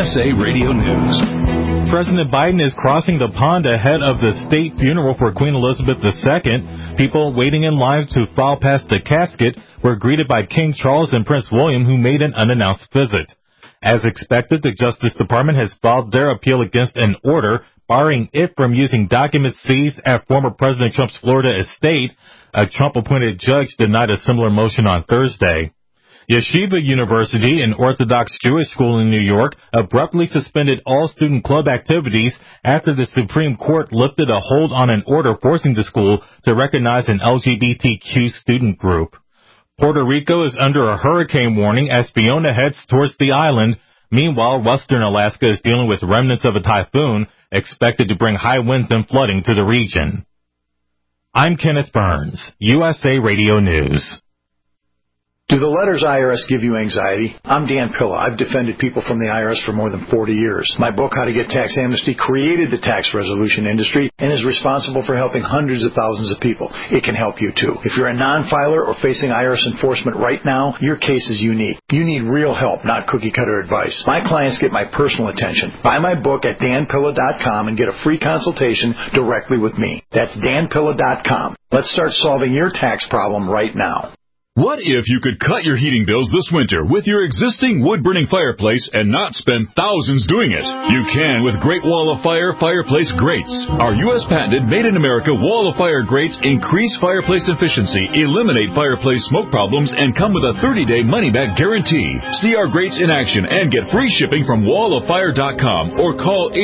USA Radio News. President Biden is crossing the pond ahead of the state funeral for Queen Elizabeth II. People waiting in line to file past the casket were greeted by King Charles and Prince William, who made an unannounced visit. As expected, the Justice Department has filed their appeal against an order barring it from using documents seized at former President Trump's Florida estate. A Trump-appointed judge denied a similar motion on Thursday. Yeshiva University, an Orthodox Jewish school in New York, abruptly suspended all student club activities after the Supreme Court lifted a hold on an order forcing the school to recognize an LGBTQ student group. Puerto Rico is under a hurricane warning as Fiona heads towards the island. Meanwhile, western Alaska is dealing with remnants of a typhoon expected to bring high winds and flooding to the region. I'm Kenneth Burns, USA Radio News. Do the letters IRS give you anxiety? I'm Dan Pilla. I've defended people from the IRS for more than 40 years. My book, How to Get Tax Amnesty, created the tax resolution industry and is responsible for helping hundreds of thousands of people. It can help you, too. If you're a non-filer or facing IRS enforcement right now, your case is unique. You need real help, not cookie-cutter advice. My clients get my personal attention. Buy my book at danpilla.com and get a free consultation directly with me. That's danpilla.com. Let's start solving your tax problem right now. What if you could cut your heating bills this winter with your existing wood-burning fireplace and not spend thousands doing it? You can with Great Wall of Fire fireplace grates. Our U.S. patented made-in-America Wall of Fire grates increase fireplace efficiency, eliminate fireplace smoke problems, and come with a 30-day money-back guarantee. See our grates in action and get free shipping from walloffire.com or call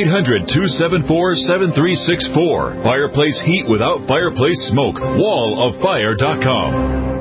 800-274-7364. Fireplace heat without fireplace smoke. walloffire.com.